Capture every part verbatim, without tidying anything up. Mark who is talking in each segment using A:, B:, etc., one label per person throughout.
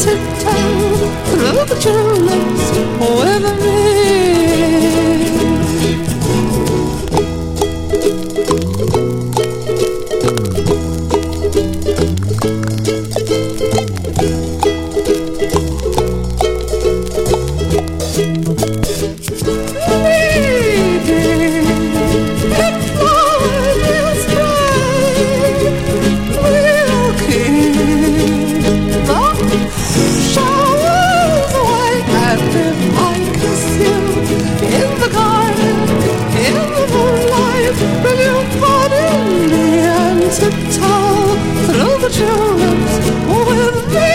A: tiptoe through the tulips with me. Tiptoe through the tulips with me.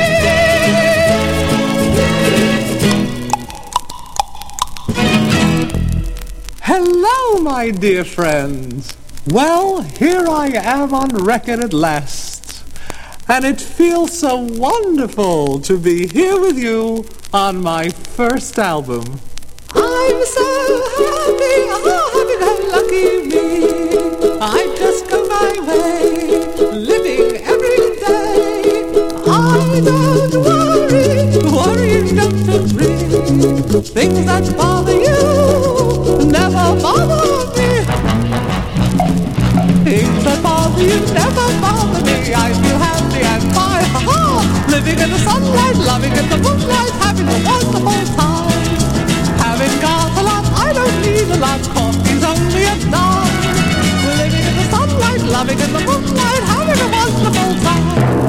B: Hello, my dear friends. Well, here I am on record at last, and it feels so wonderful to be here with you on my first album.
A: I'm so happy, oh happy go lucky me. I just go my way, living every day. I don't worry, worrying don't agree. Things that bother you never bother me. Things that bother you never bother me. I feel happy and fine, ha-ha. Living in the sunlight, loving in the moonlight, having a wonderful time. Having got a lot, I don't need a lot. Coffee's only a dime. Living in the sunlight, loving in the moonlight, having a wonderful time.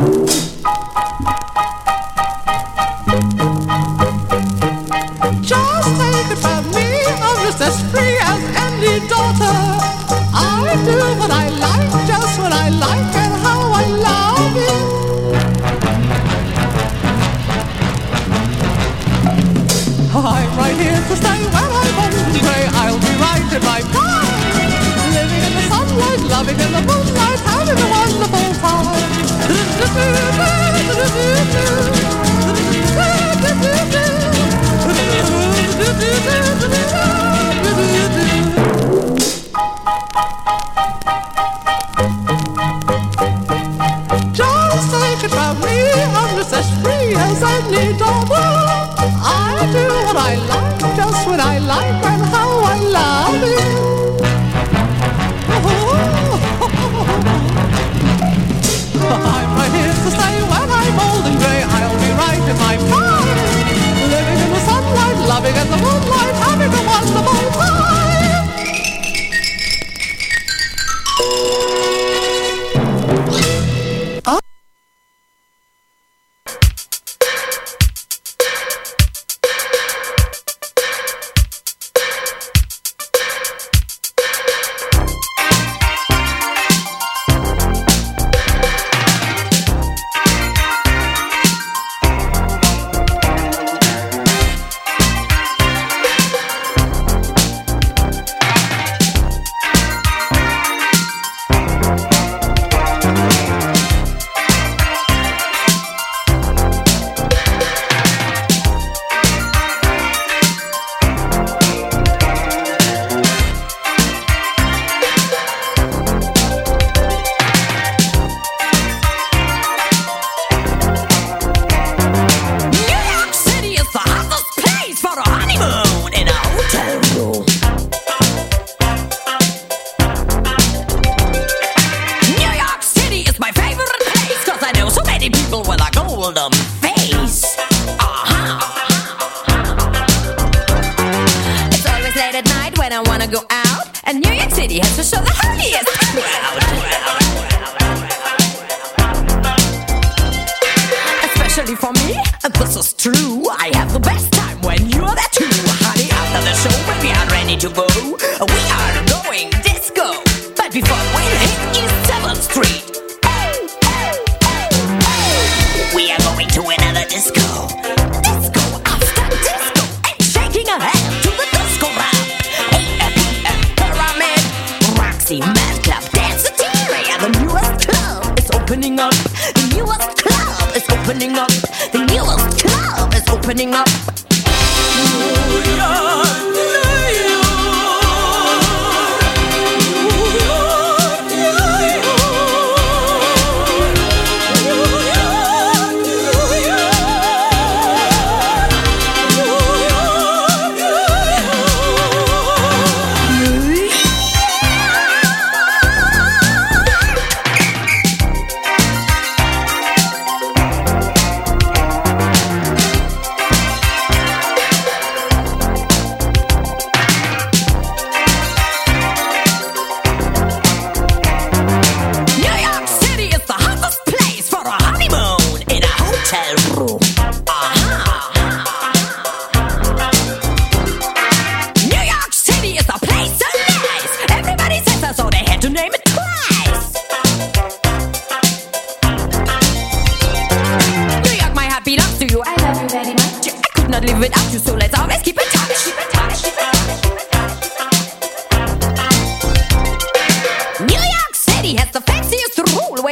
A: Just take it from me, I'm just as free as any daughter. I do what I like, just what I like, and how I love it. I'm right here to stay when I'm old and grey. I'll be right in my prime. Living in the sunlight, loving in the moonlight, having a wonderful time. Just take it from me, I'm just as free as any daughter. I do what I like, just what I like, and how I love it. I'm right here to stay when I'm old and grey. I'll be right in my prime. Living in the sunlight, loving in the moonlight, having a wonderful time.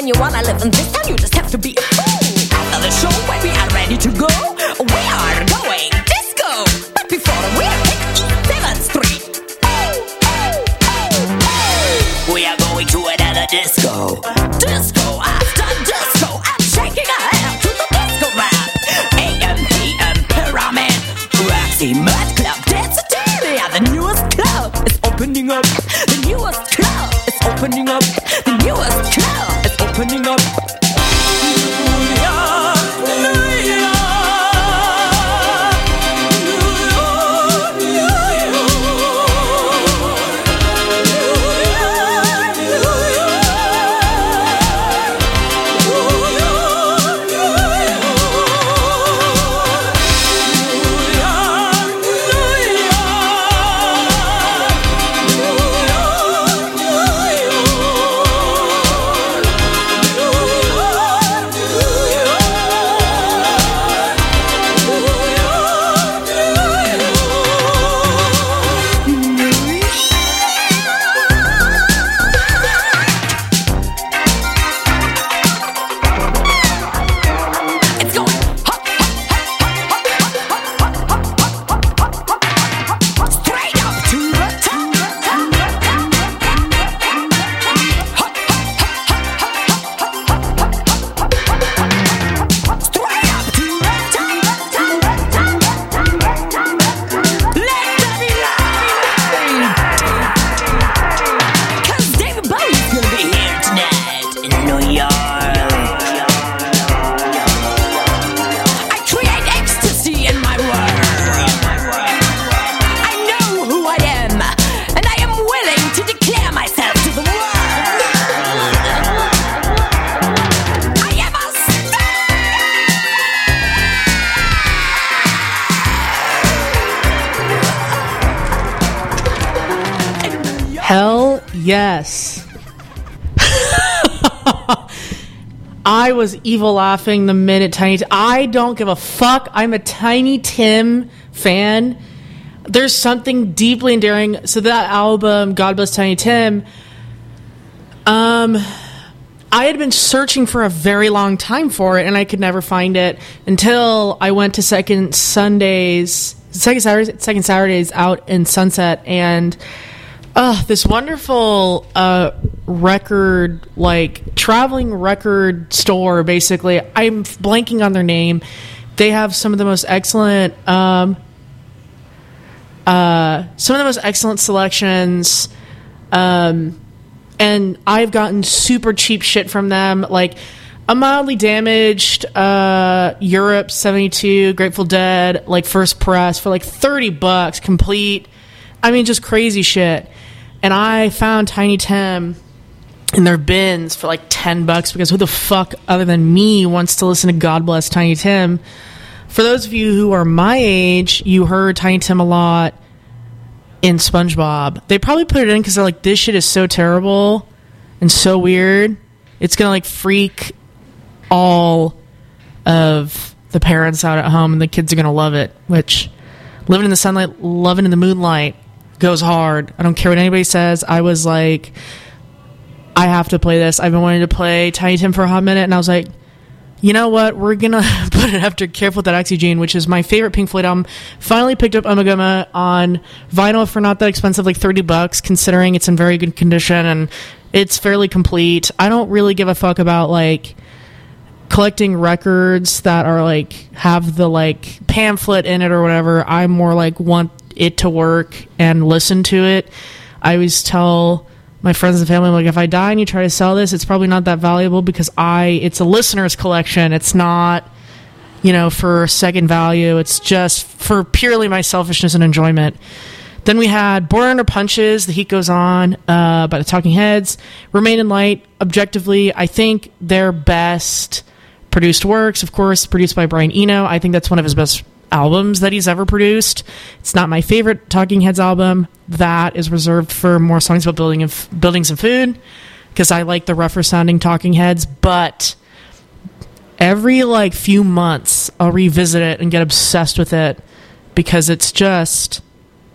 C: when you wanna live in this town, you just have to be a fool. After the show, when we are ready to go, we are going disco. But before we hit East seventh Street, oh, oh, oh, oh, we are going to another disco. Disco after disco, I'm shaking a hand to the disco rap. A M P M Pyramid, Roxy Mud Club, Dance Italia, the newest club is opening up. The newest club is opening up. The newest club is opening up.
D: Hell yes. I was evil laughing the minute Tiny Tim. I don't give a fuck. I'm a Tiny Tim fan. There's something deeply endearing. So that album, God Bless Tiny Tim, um, I had been searching for a very long time for it, and I could never find it until I went to Second Sundays, Second Saturdays, Second Saturdays out in Sunset, and uh, this wonderful uh, record, like traveling record store. Basically, I'm blanking on their name. They have some of the most excellent, um, uh, some of the most excellent selections. Um, And I've gotten super cheap shit from them, like a mildly damaged uh, Europe seventy-two Grateful Dead, like first press for like thirty bucks complete. I mean, just crazy shit. And I found Tiny Tim in their bins for like ten bucks because who the fuck other than me wants to listen to God Bless Tiny Tim? For those of you who are my age, you heard Tiny Tim a lot in SpongeBob. They probably put it in because they're like, this shit is so terrible and so weird. It's gonna like freak all of the parents out at home, and the kids are gonna love it. Which, living in the sunlight, loving in the moonlight, goes hard. I don't care what anybody says. I was like, I have to play this. I've been wanting to play Tiny Tim for a hot minute, and I was like, you know what? We're going to put it after Careful with That Oxygen, which is my favorite Pink Floyd album. Finally picked up Ummagumma on vinyl for not that expensive, like thirty bucks, considering it's in very good condition and it's fairly complete. I don't really give a fuck about, like, collecting records that are, like, have the, like, pamphlet in it or whatever. I more, like, want it to work and listen to it. I always tell my friends and family, like, if I die and you try to sell this, it's probably not that valuable because I, it's a listener's collection. It's not, you know, for second value. It's just for purely my selfishness and enjoyment. Then we had Born Under Punches, The Heat Goes On, uh, by the Talking Heads. Remain in Light, objectively, I think their best produced works, of course, produced by Brian Eno. I think that's one of his best albums that he's ever produced. It's not my favorite Talking Heads album. That is reserved for more songs about building and f- buildings and food, because I like the rougher sounding Talking Heads. But every like few months I'll revisit it and get obsessed with it because it's just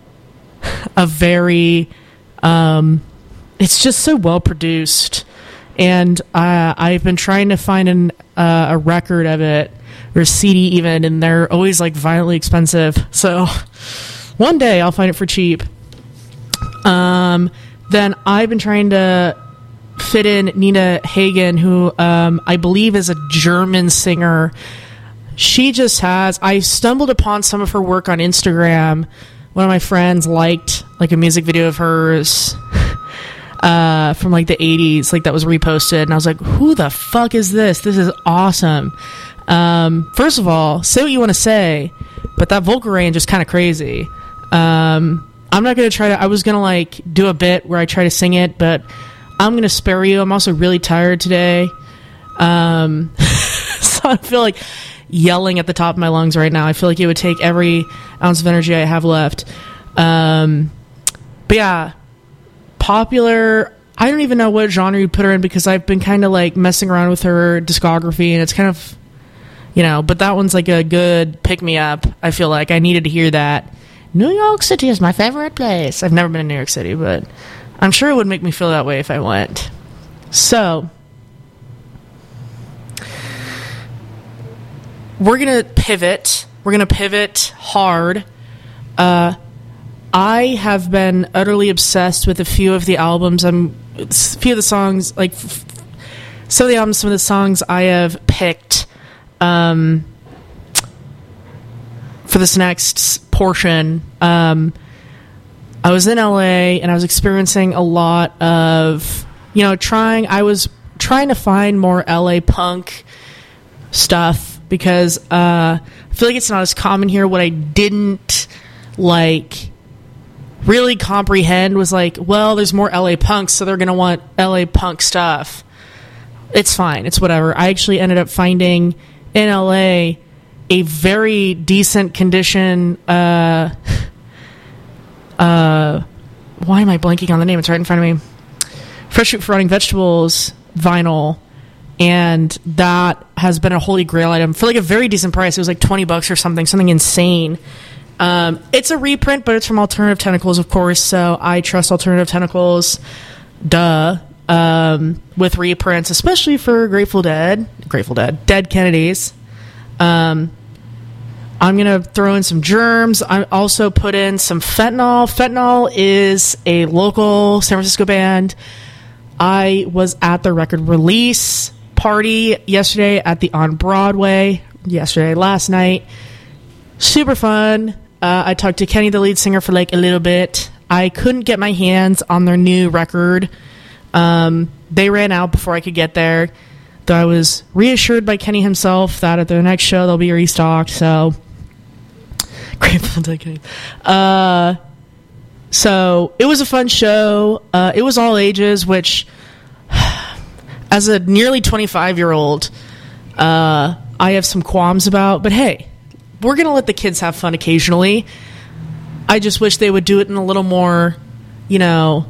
D: a very um it's just so well produced, and uh, I've been trying to find an, uh, a record of it, or a C D even, and they're always like violently expensive. So one day I'll find it for cheap. Um, then I've been trying to fit in Nina Hagen, who um, I believe is a German singer. She just has, I stumbled upon some of her work on Instagram. One of my friends liked like a music video of hers uh, from like the eighties, like that was reposted, and I was like, who the fuck is this? This is awesome. Um, first of all, say what you want to say, but that vocal range is kind of crazy. Um, I'm not going to try to, I was going to like do a bit where I try to sing it, but I'm going to spare you. I'm also really tired today. Um, so I feel like yelling at the top of my lungs right now. I feel like it would take every ounce of energy I have left. Um, but yeah, popular, I don't even know what genre you put her in, because I've been kind of like messing around with her discography, and it's kind of, you know, but that one's like a good pick-me-up. I feel like I needed to hear that. New York City is my favorite place. I've never been in New York City, but I'm sure it would make me feel that way if I went. So we're going to pivot. We're going to pivot hard. Uh, I have been utterly obsessed with a few of the albums. I'm a few of the songs, like f- some of the albums, some of the songs I have picked um, for this next portion. Um, I was in L A and I was experiencing a lot of, you know, trying, I was trying to find more L A punk stuff, because uh, I feel like it's not as common here. What I didn't like really comprehend was like, well, there's more L A punks, so they're going to want L A punk stuff. It's fine. It's whatever. I actually ended up finding in L A a very decent condition, uh, uh, why am I blanking on the name? It's right in front of me. Fresh Fruit for Rotting Vegetables vinyl, and that has been a holy grail item for like a very decent price. It was like twenty bucks or something, something insane. Um, it's a reprint, but it's from Alternative Tentacles, of course, so I trust Alternative Tentacles, duh, um, with reprints, especially for Grateful Dead, Grateful Dead, Dead Kennedys. Um, I'm going to throw in some Germs. I also put in some Fentanyl. Fentanyl is a local San Francisco band. I was at the record release party yesterday at the On Broadway, yesterday, last night. Super fun. Uh, I talked to Kenny, the lead singer, for like a little bit. I couldn't get my hands on their new record. Um, they ran out before I could get there. Though I was reassured by Kenny himself that at their next show they'll be restocked. So, grateful to Kenny. Uh, so it was a fun show. Uh, it was all ages, which, as a nearly twenty-five year old, uh, I have some qualms about. But hey, we're gonna let the kids have fun occasionally. I just wish they would do it in a little more, you know,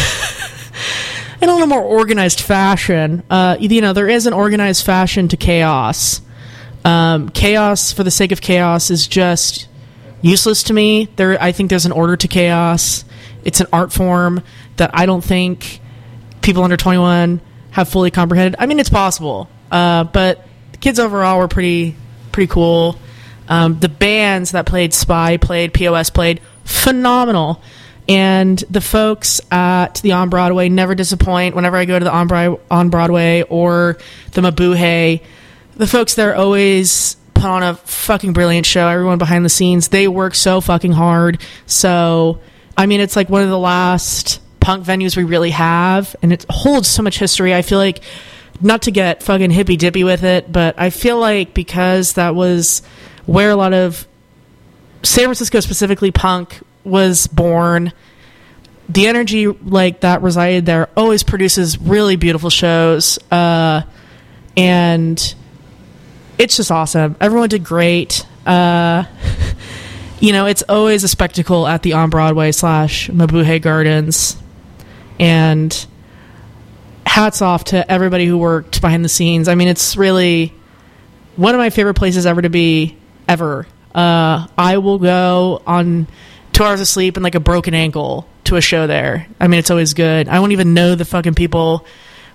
D: in a little more organized fashion. Uh, you know, there is an organized fashion to chaos. Um, chaos for the sake of chaos is just useless to me. There, I think there's an order to chaos. It's an art form that I don't think people under twenty-one have fully comprehended. I mean, it's possible, uh, but the kids overall were pretty, pretty cool. Um, the bands that played, Spy played, P O S played, phenomenal. And the folks at the On Broadway never disappoint. Whenever I go to the On, Bri- on Broadway or the Mabuhay, the folks there always put on a fucking brilliant show. Everyone behind the scenes, they work so fucking hard. So, I mean, it's like one of the last punk venues we really have, and it holds so much history. I feel like, not to get fucking hippy-dippy with it, but I feel like because that was where a lot of San Francisco, specifically punk, was born, the energy like that resided there always produces really beautiful shows, uh, and it's just awesome. Everyone did great. Uh, you know, it's always a spectacle at the On Broadway slash Mabuhay Gardens, and hats off to everybody who worked behind the scenes. I mean, it's really one of my favorite places ever to be, ever. Uh, I will go on two hours of sleep and like a broken ankle to a show there. I mean, it's always good. I won't even know the fucking people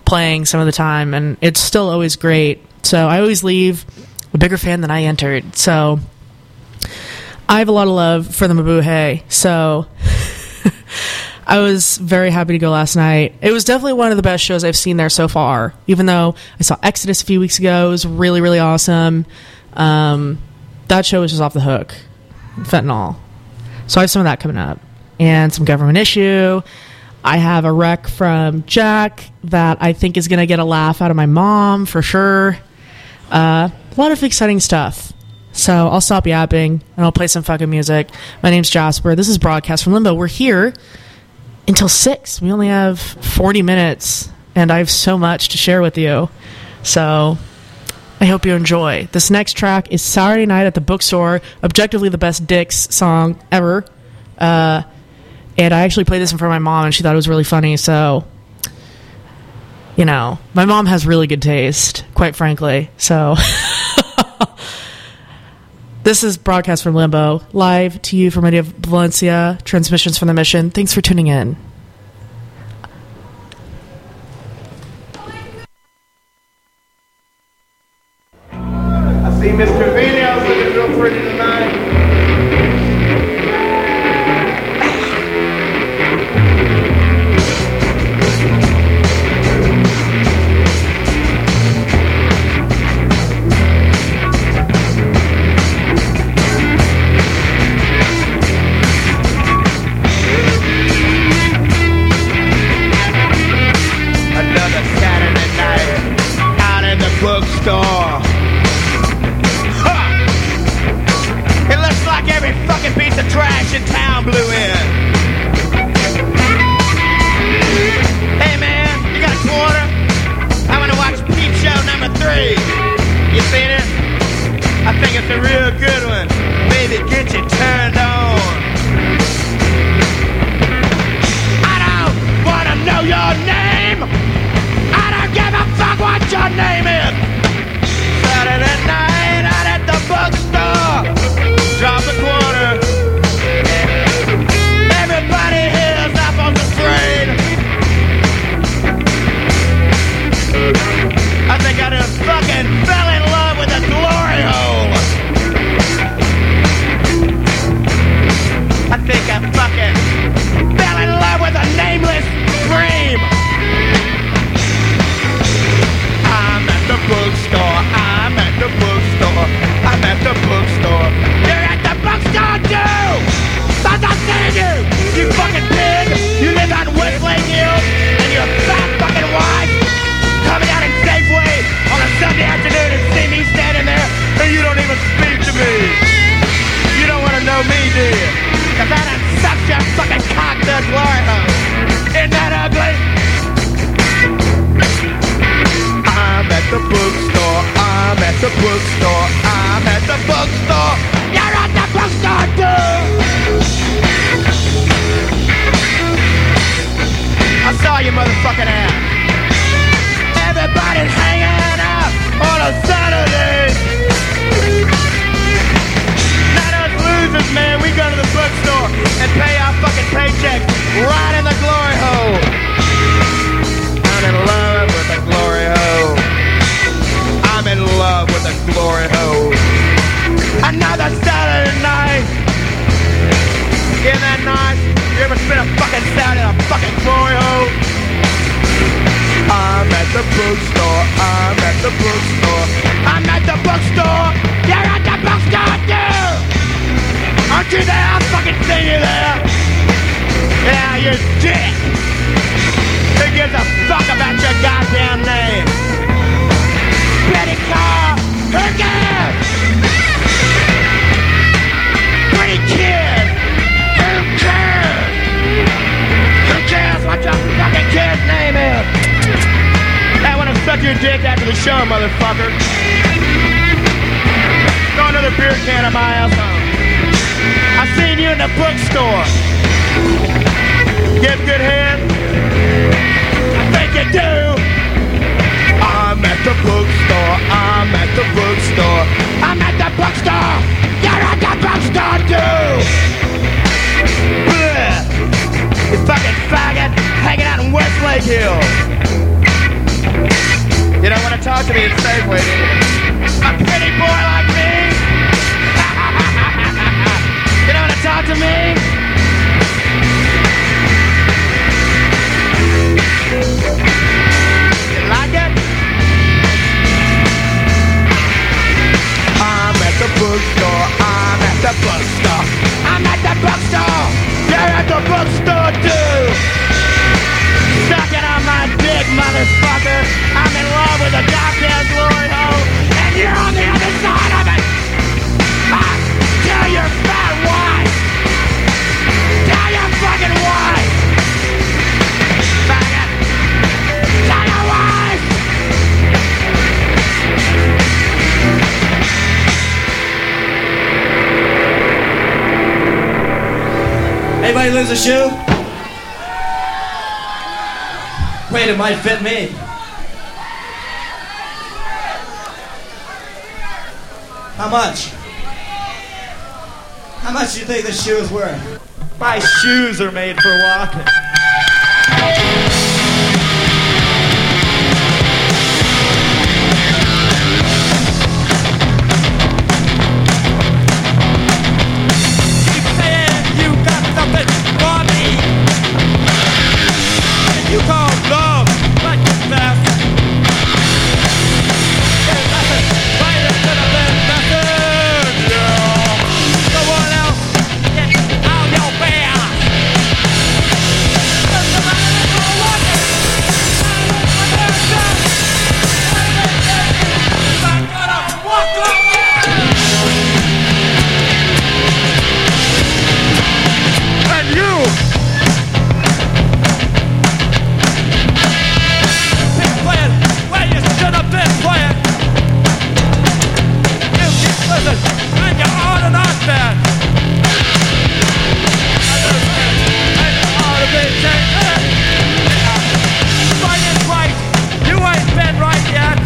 D: playing some of the time, and it's still always great. So I always leave a bigger fan than I entered. So I have a lot of love for the Mabuhay. So I was very happy to go last night. It was definitely one of the best shows I've seen there so far. Even though I saw Exodus a few weeks ago, it was really, really awesome. Um, that show was just off the hook. Fentanyl. So I have some of that coming up. And some Government Issue. I have a rec from Jack that I think is going to get a laugh out of my mom for sure. Uh, a lot of exciting stuff. So I'll stop yapping and I'll play some fucking music. My name's Jasper. This is Broadcast from Limbo. We're here until six. We only have forty minutes and I have so much to share with you. So I hope you enjoy. This next track is Saturday Night at the Bookstore, objectively the best Dicks song ever. Uh, and I actually played this in front of my mom and she thought it was really funny. So, you know, my mom has really good taste, quite frankly. So this is Broadcast from Limbo, live to you from Media Valencia, transmissions from the mission. Thanks for tuning in.
E: I see Miss Trevino looking real pretty tonight. Bookstore. Huh. It looks like every fucking piece of trash in town blew in. Hey man, you got a quarter? I want to watch Peep Show number three. You seen it? I think it's a real good one. Maybe get you turned on. I don't want to know your name. I don't give a fuck what your name is. Saturday night out at the bookstore. Drop a quarter. Everybody here's apples afraid. I think I just fucking fell in love with a glory hole. I think I fucking fell in love with a nameless dream. I'm at the bookstore, I'm at the bookstore, I'm at the bookstore. You're at the bookstore too! Thought I'd seen you, you fucking pig! You live on Westlake Hill, and your fat fucking wife coming out in Safeway on a Sunday afternoon and see me standing there, and you don't even speak to me. You don't want to know me, do you? Cause I done sucked your fucking cock to a glory hole. Isn't that ugly? I'm at the bookstore, I'm at the bookstore, I'm at the bookstore. You're at the bookstore too! I saw you motherfucking ass. Everybody's hanging out on a Saturday. Not us losers, man, we go to the bookstore and pay our fucking paychecks right in the glory hole. I'm in love with the glory hole. I'm in love with the glory hole. Another Saturday night. Isn't that nice? You ever spent a fucking Saturday in a fucking glory hole? I'm at the bookstore. I'm at the bookstore. I'm at the bookstore. You're at the bookstore too. Aren't you there? I fucking see you there. Yeah, you're dick. Who gives a fuck about your goddamn name? Betty Carr, who cares? Pretty kid, who cares? Who cares what your fucking kid's name is? I wanna suck your dick after the show, motherfucker. Throw another beer can at my ass home. I seen you in the bookstore. Give good head? I think you do. I'm at the bookstore. I'm at the bookstore. I'm at the bookstore. You're at the bookstore too. Blech. You fucking faggot hanging out in Westlake Hill. talk to me in Safeway, do you? A pretty boy like me? You don't want to talk to me? You like it? I'm at the bookstore, I'm at the bookstore, I'm at the bookstore, you're at the bookstore too. Sucking on my dick, motherfucker. I'm in love with a goddamn glory hole, and you're on the other side of it. Ah, tell your fat wife. Tell your fucking wife. Faggot. Tell your wife.
F: Anybody lose a shoe? Afraid it might fit me. How much? How much do you think this shoe is worth?
E: My shoes are made for walking. You call love like this fast. There's nothing right instead of that message. Yeah. Someone else get out your bear. Just a matter of walking. I'm gonna walk up. And you. Where you should have been playing. You keep listening, and you're on and on, man. And you ought to be taken. Right is right. You ain't been right yet.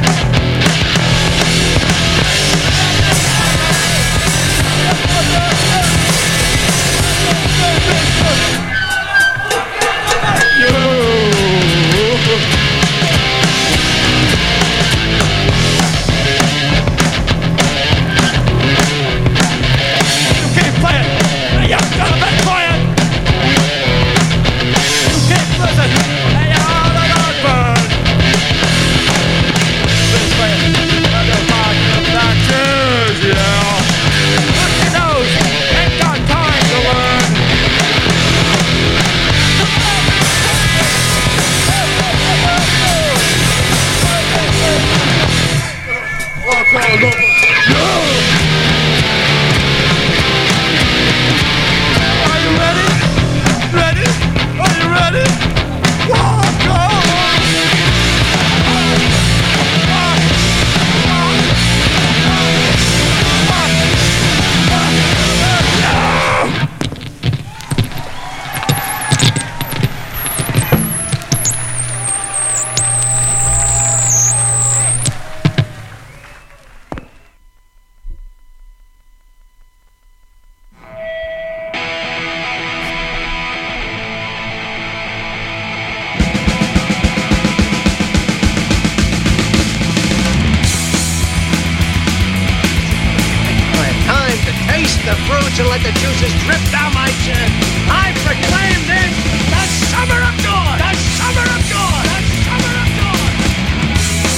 G: the fruits and let the juices drip down my chin. I proclaim this the summer of joy! The summer of joy! The summer of joy!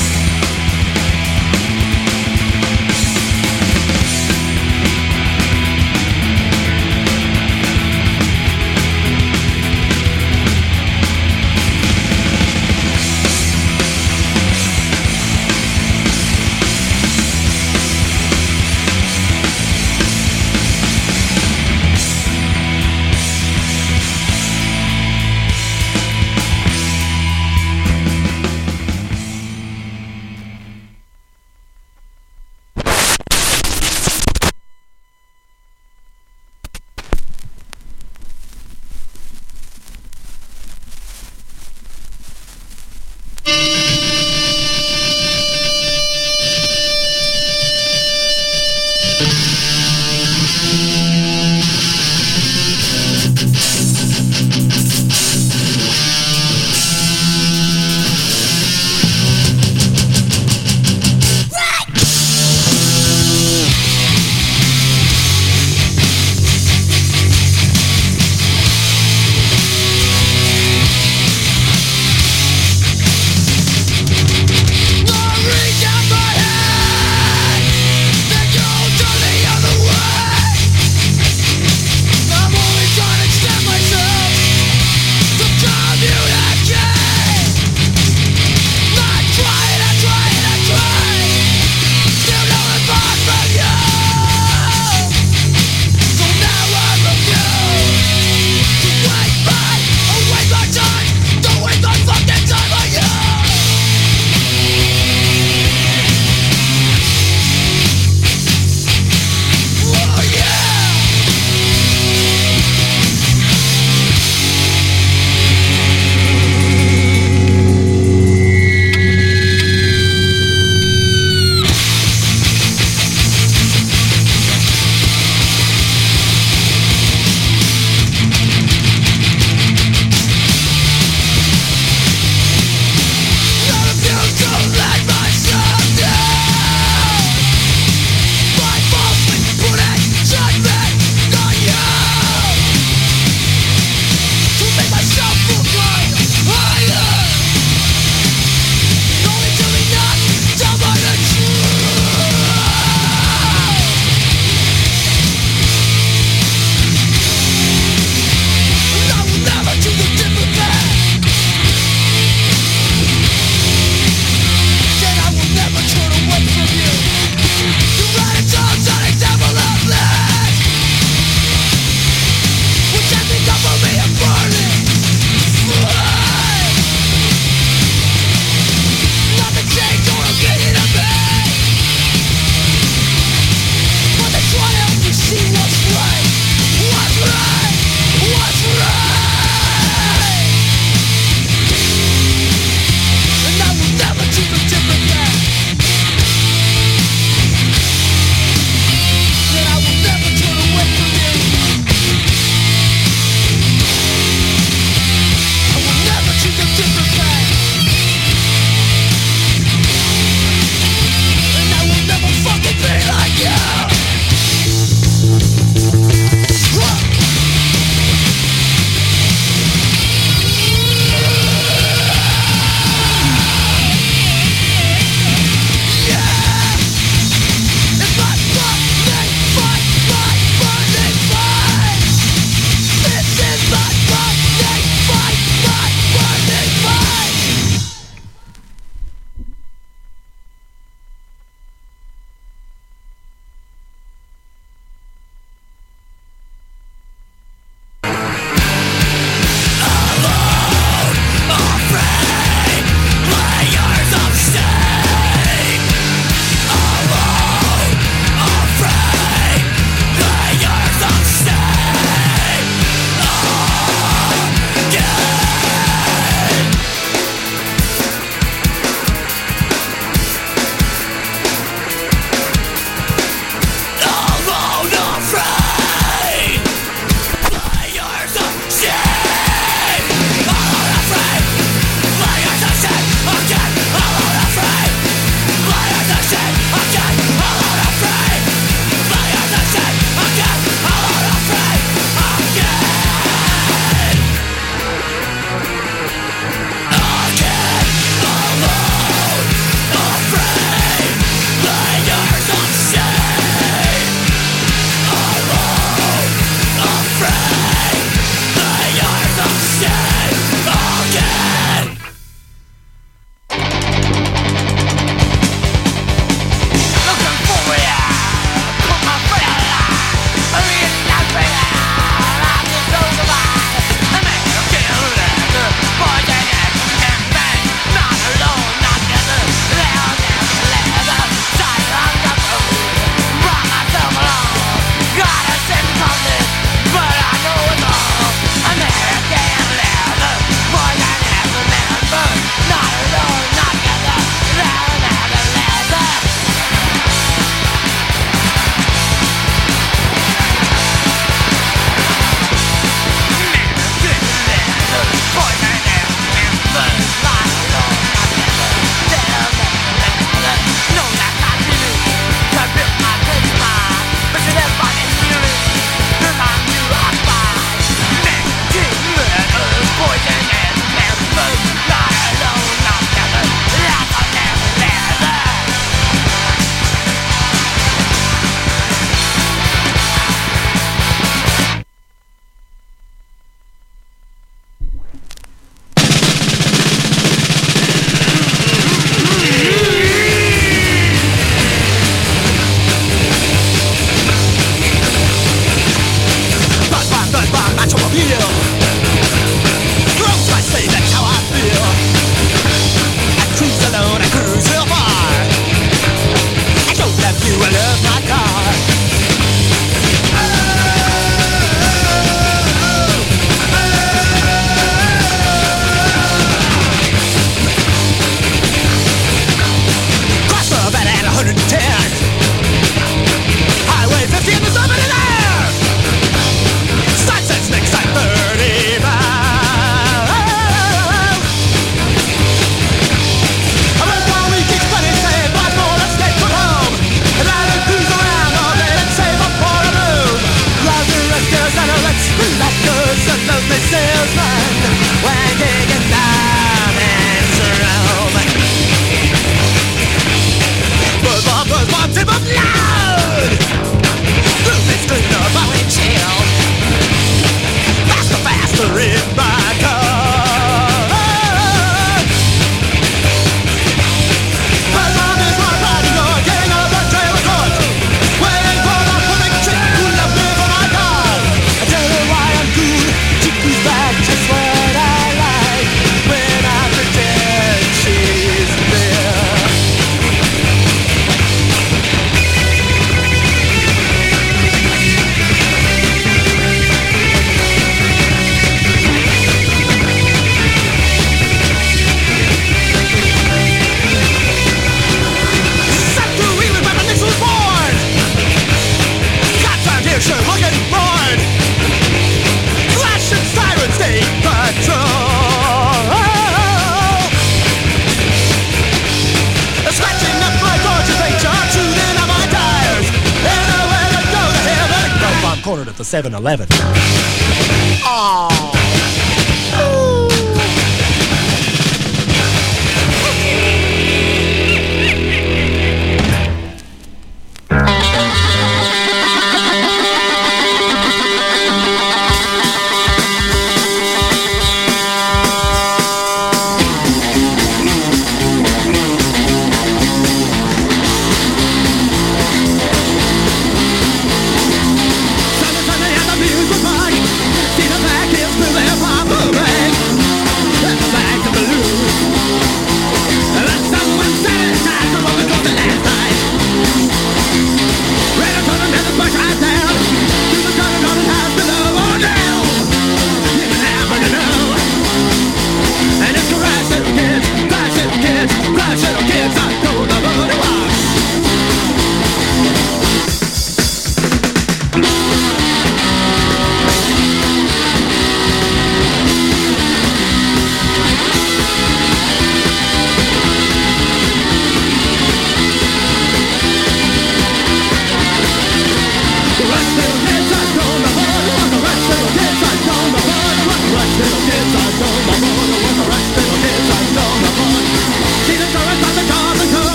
H: at the seven eleven.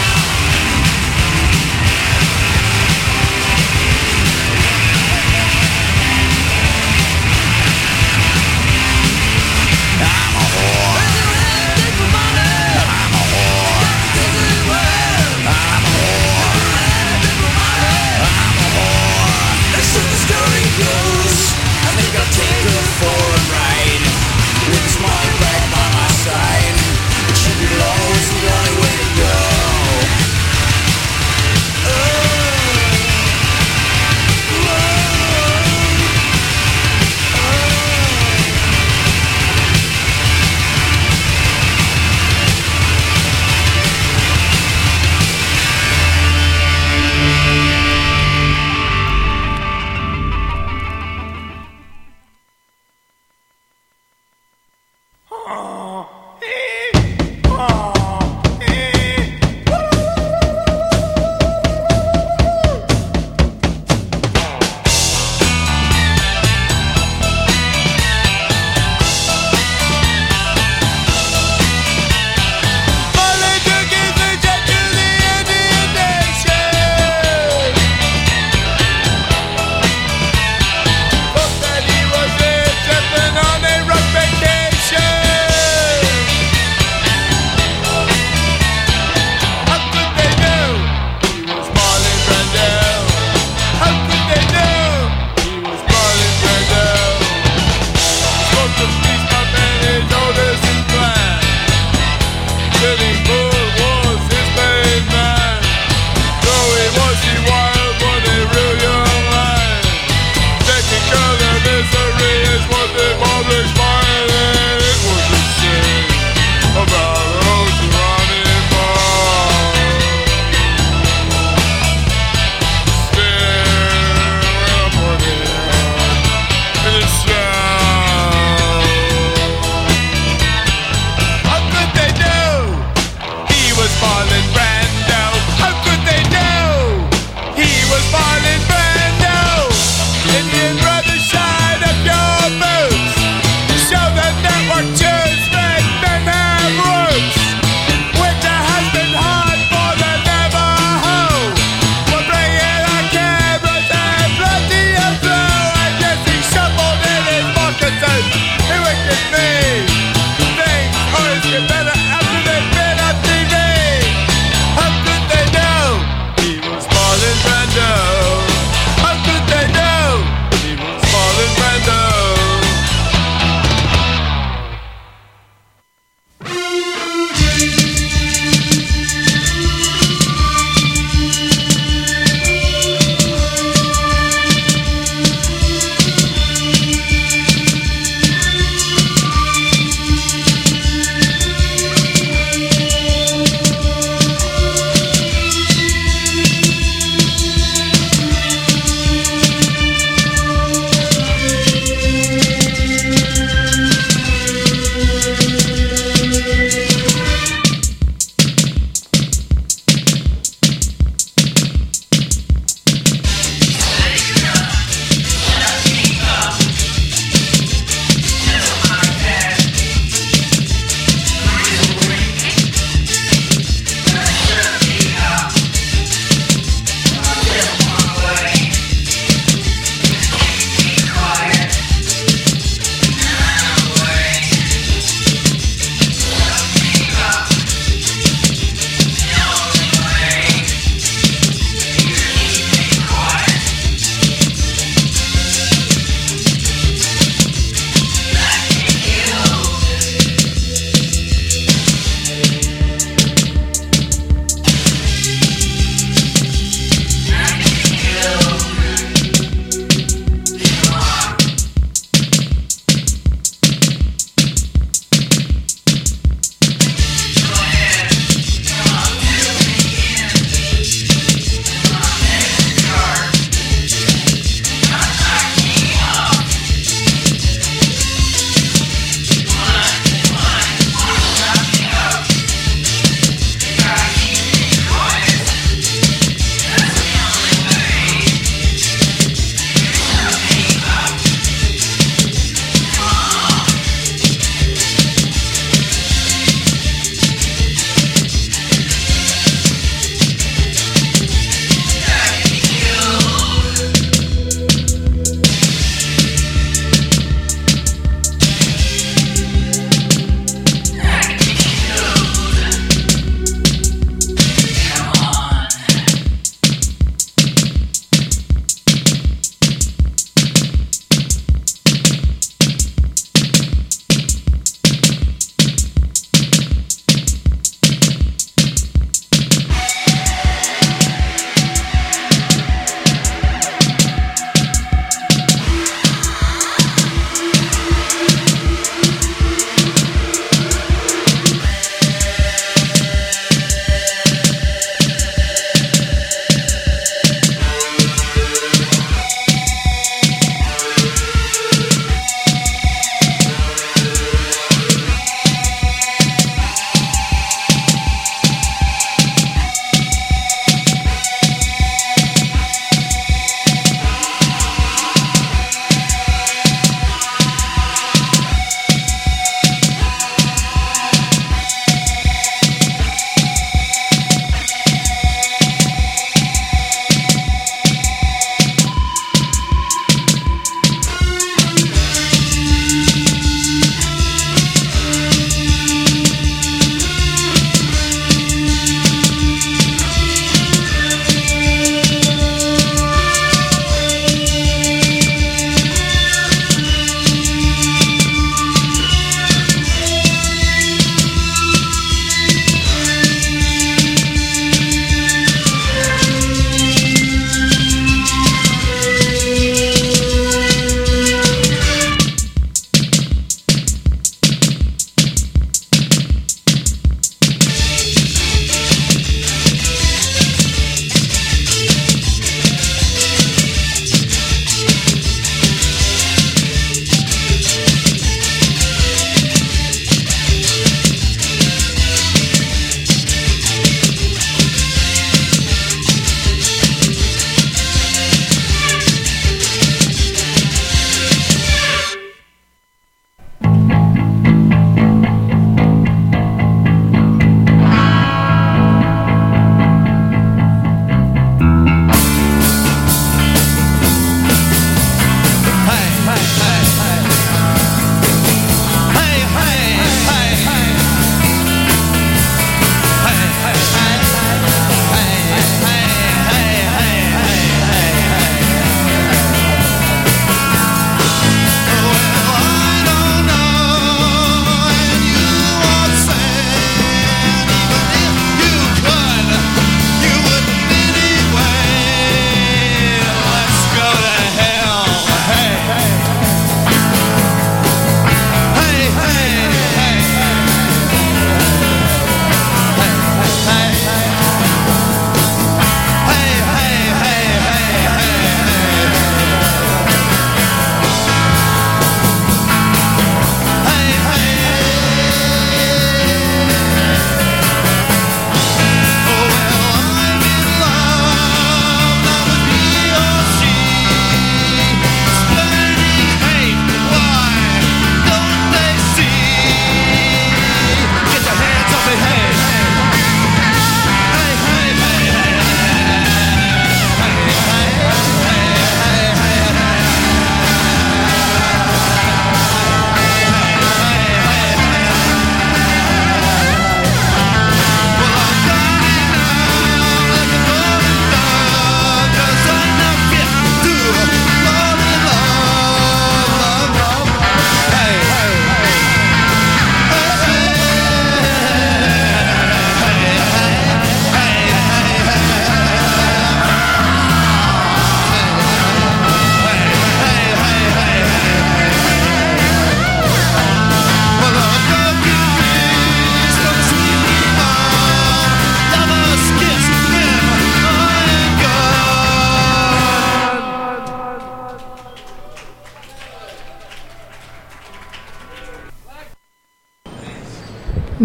I: Tell
E: How could they bet on T V? How could they know he was Marlon Brando? How could they know he was Marlon Brando?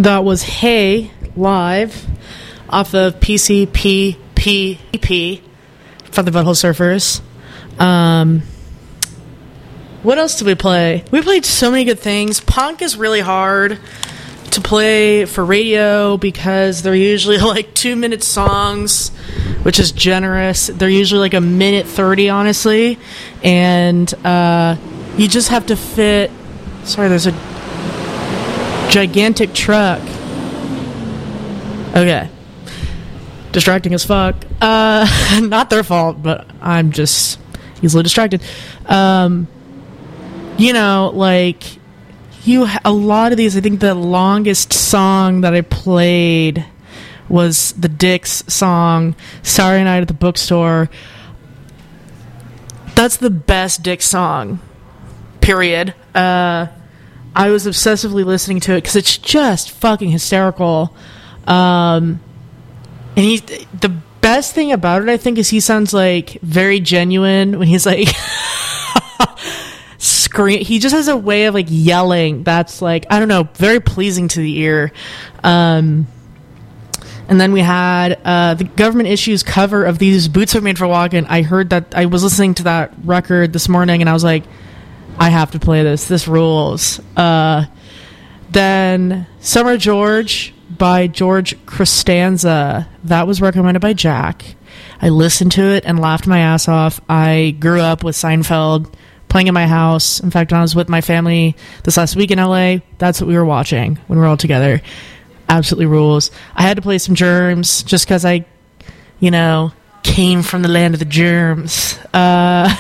D: That was Hey live off of P C P P P from the Butthole Surfers. Um, what else did we play? We played so many good things. Punk is really hard to play for radio because they're usually like two minute songs, which is generous. They're usually like a minute thirty, honestly, and uh, you just have to fit. Sorry, there's a gigantic truck. Okay. Distracting as fuck. Uh, not their fault, but I'm just easily distracted. Um, you know, like, you ha- a lot of these, I think the longest song that I played was the Dicks song, Saturday Night at the Bookstore. That's the best Dicks song, period. Uh, I was obsessively listening to it because it's just fucking hysterical. Um, and he, the best thing about it, I think, is he sounds like very genuine when he's like scream. He just has a way of like yelling that's like, I don't know, very pleasing to the ear. Um, and then we had uh, the Government Issues cover of These Boots Are Made for Walking. I heard that, I was listening to that record this morning and I was like, I have to play this. This rules. Uh, then Summer George by George Costanza. That was recommended by Jack. I listened to it and laughed my ass off. I grew up with Seinfeld playing in my house. In fact, when I was with my family this last week in L A, that's what we were watching when we were all together. Absolutely rules. I had to play some Germs just because I, you know, came from the land of the germs. Uh,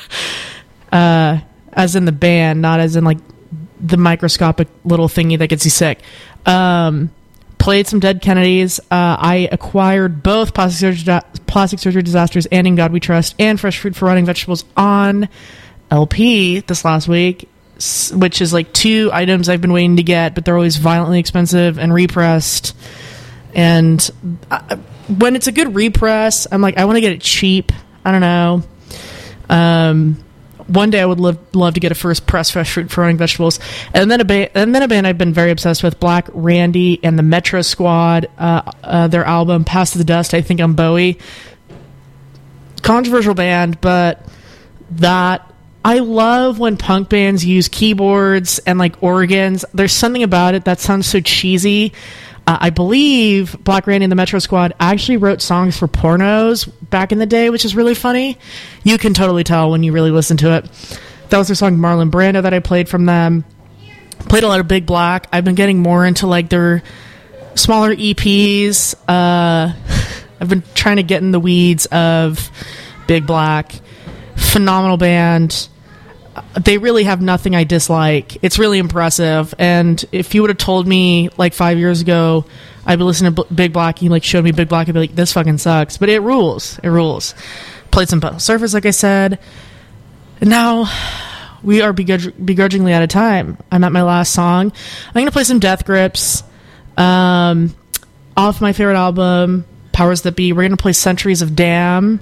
D: uh, as in the band, not as in like the microscopic little thingy that gets you sick. Um, played some Dead Kennedys. Uh, I acquired both Plastic Surgery, Plastic Surgery Disasters and In God We Trust and Fresh Fruit for Rotting Vegetables on L P this last week, which is like two items I've been waiting to get, but they're always violently expensive and repressed. And I, when it's a good repress, I'm like, I want to get it cheap. I don't know. Um... One day I would love, love to get a first press Fresh Fruit for Rotting Vegetables. And then a ba- and then a band I've been very obsessed with, Black Randy and the Metro Squad, uh, uh, their album Pass to the Dust, I Think I'm Bowie. Controversial band, but that I love when punk bands use keyboards and like organs. There's something about it that sounds so cheesy. Uh, I believe Black Randy and the Metro Squad actually wrote songs for pornos back in the day, which is really funny. You can totally tell when you really listen to it. That was their song Marlon Brando that I played from them. Played a lot of Big Black. I've been getting more into like their smaller E Ps. Uh, I've been trying to get in the weeds of Big Black. Phenomenal band. They really have nothing I dislike. It's really impressive. And if you would have told me like five years ago I'd be listening to Big Black, you like showed me Big Black, I'd be like, this fucking sucks. But it rules. It rules. Played some Butthole Surfers, like I said. And now we are begrudg- begrudgingly out of time. I'm at my last song. I'm going to play some Death Grips um, off my favorite album, Powers That Be. We're going to play Centuries of Damn.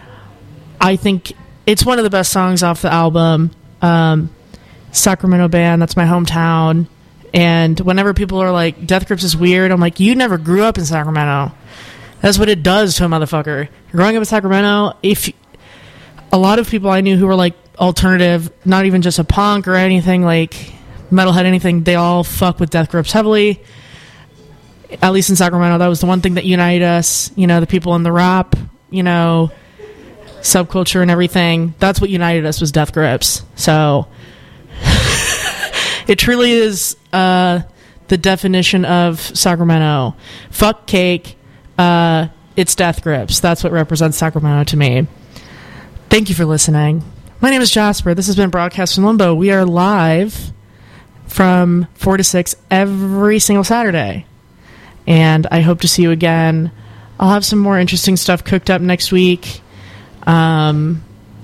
D: I think it's one of the best songs off the album. Um, Sacramento band, that's my hometown. And whenever people are like, Death Grips is weird, I'm like, you never grew up in Sacramento. That's what it does to a motherfucker. Growing up in Sacramento, if a lot of people I knew who were like alternative, not even just a punk or anything like metalhead, anything, they all fuck with Death Grips heavily. At least in Sacramento, that was the one thing that united us. You know, the people in the rap, you know, subculture and everything. That's what united us, was Death Grips. So it truly is uh, the definition of Sacramento. Fuck cake. Uh, it's Death Grips. That's what represents Sacramento to me. Thank you for listening. My name is Jasper. This has been Broadcast from Limbo. We are live from four to six every single Saturday. And I hope to see you again. I'll have some more interesting stuff cooked up next week. Um,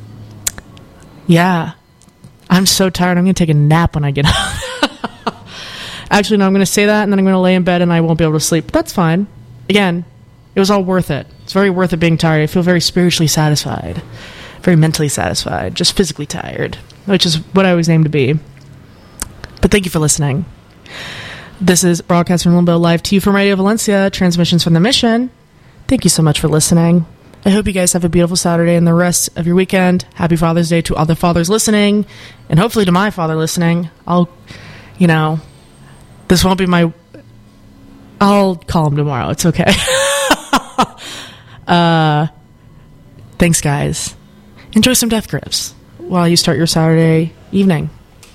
D: yeah. I'm so tired. I'm going to take a nap when I get up. Actually, no, I'm going to say that, and then I'm going to lay in bed, and I won't be able to sleep. But that's fine. Again, it was all worth it. It's very worth it being tired. I feel very spiritually satisfied. Very mentally satisfied. Just physically tired. Which is what I always aim to be. But thank you for listening. This is Broadcast from Limbo, live to you from Radio Valencia, transmissions from the Mission. Thank you so much for listening. I hope you guys have a beautiful Saturday and the rest of your weekend. Happy Father's Day to other fathers listening, and hopefully to my father listening. I'll, you know, this won't be my... I'll call him tomorrow. It's okay. uh, thanks, guys. Enjoy some Death Grips while you start your Saturday evening.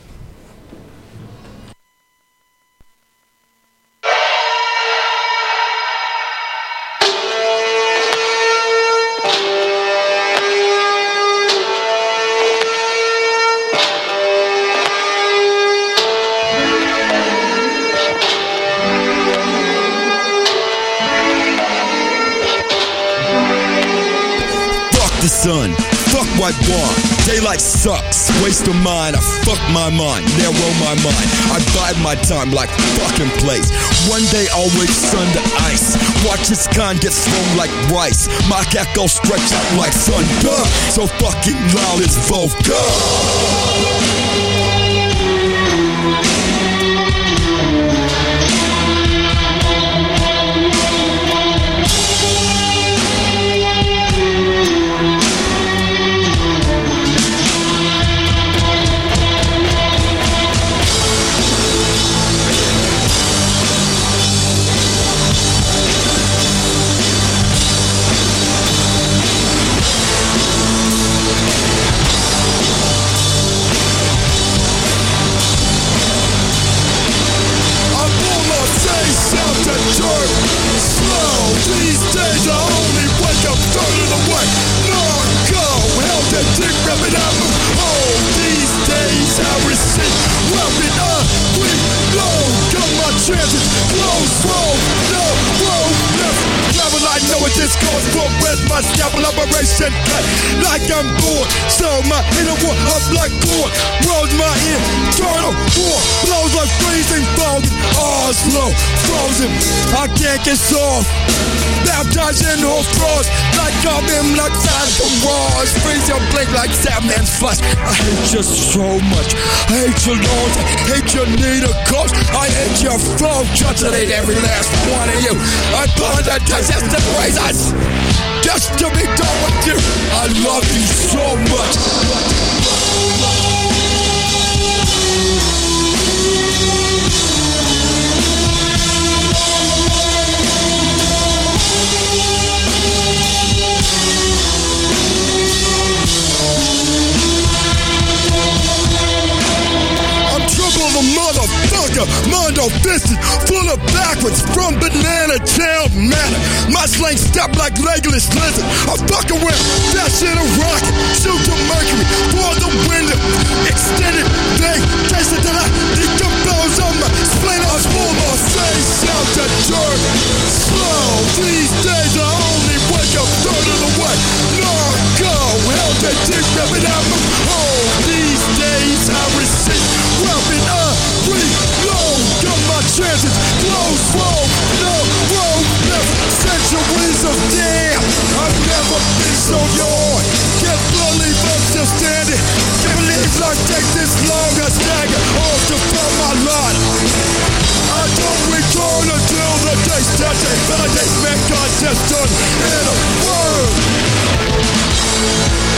H: Sun, fuck white wine. Daylight sucks, waste of mine. I fuck my mind, narrow my mind. I bide my time like fucking place. One day I'll wake sun to ice. Watch his kind get thrown like rice. My echo stretch out like thunder. So fucking loud is Volga. These days I only wake up third of the way. Narco, hell that dick rubbing out my hole. These days I receive weapon up, we low. Got my chances, close, roll, no, roll, left. Travel, I know what this goes for. Where's my scalpel operation cut? Like I'm bored, so my inner war up like board. Rolls my internal war, blows like freezing foam. Oslo, frozen, I can't get soft. Baptized in whole frost, like I'm in like side of walls. Freeze your blink like Satman's flush. I hate you so much. I hate your laws, I hate your need of course. I hate your flow, calculate every last one of you. I apologize just to praise us, just to be done with you. I love you so much. A motherfucker, mondo fisted, full of backwards from banana tail matter. My slang step like legless lizard. I fucking with that shit a rocket, shoot to mercury for the window. Extended day, taste it till I decompose on my spleen. I was full of face out the dirt. Slow, these days I only wake up third of the way. Narco, hell that dick rubbing out my hole. These days I receive weapon up, reload. Got my chances, close, roll, no, roll, left. Centuries of damn, I've never been so young. Can't believe I'm still standing. Can't believe I take this long. I stagger off to find my lot. I don't return until the day's touching. Validates man contest done in a word.